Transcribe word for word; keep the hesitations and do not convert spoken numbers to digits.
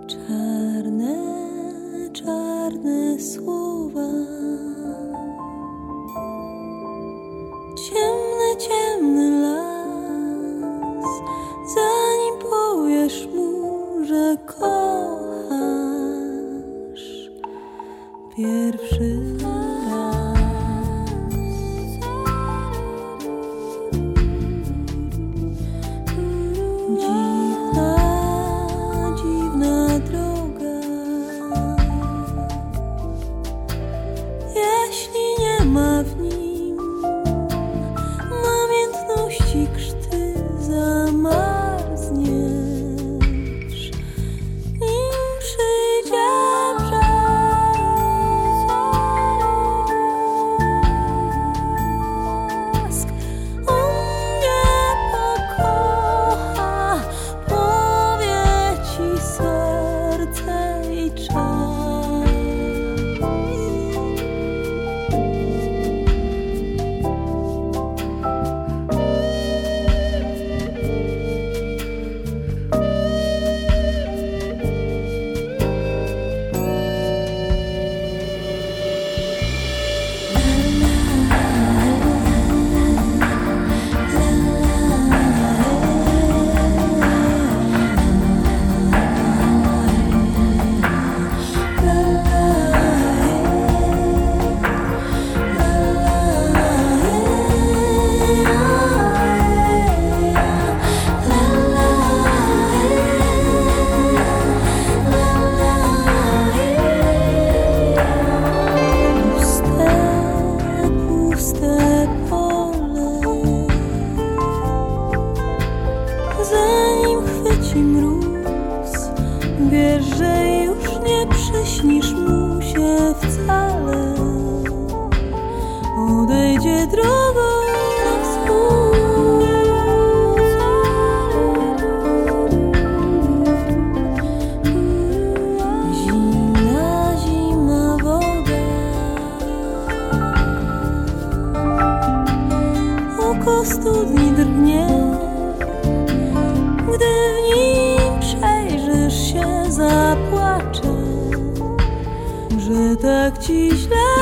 Czarne, czarne słowa, ciemny, ciemny las, zanim powiesz mu, że kochasz pierwszy raz. Dziwna, dziwna droga, jeśli nie ma w nim namiętności krzty, zamarzniesz, nim przyjdzie brzask. On nie pokocha, powie ci serce i czas. Zanim chwyci mróz, wiesz, że już nie przyśnisz mu się wcale. Odejdzie drogą na wschód. Zimna, zimna woda, oko studni drgnie, gdy w nim przejrzysz się, zapłaczę, że tak ci źle